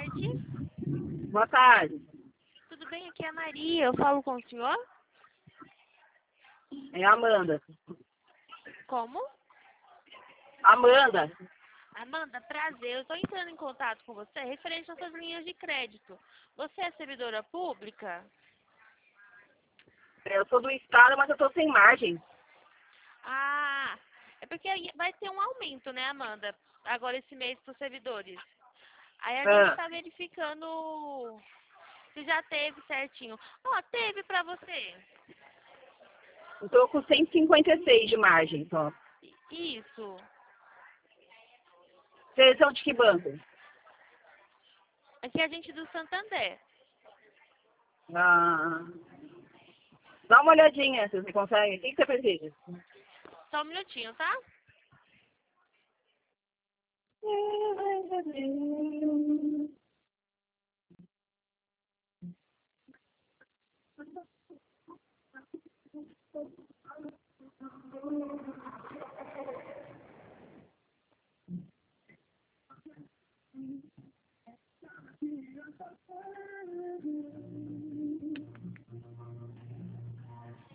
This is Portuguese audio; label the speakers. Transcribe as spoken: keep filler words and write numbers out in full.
Speaker 1: tarde.
Speaker 2: Boa tarde.
Speaker 1: Tudo bem? Aqui é a Maria. Eu falo com o senhor?
Speaker 2: É a Amanda.
Speaker 1: Como?
Speaker 2: Amanda.
Speaker 1: Amanda, prazer. Eu estou entrando em contato com você referente às suas linhas de crédito. Você é servidora pública?
Speaker 2: Eu sou do estado, mas eu tô sem margem.
Speaker 1: Ah, é porque aí vai ter um aumento, né, Amanda? Agora esse mês para os servidores. Aí a gente
Speaker 2: Ah,
Speaker 1: está verificando se já teve certinho. Ó, teve para você.
Speaker 2: eu tô com cento e cinquenta e seis de margem só.
Speaker 1: Isso.
Speaker 2: Vocês são de que banco?
Speaker 1: Aqui é a gente do Santander.
Speaker 2: Ah, dá uma olhadinha se você consegue. O que, que você precisa?
Speaker 1: Só um minutinho, tá?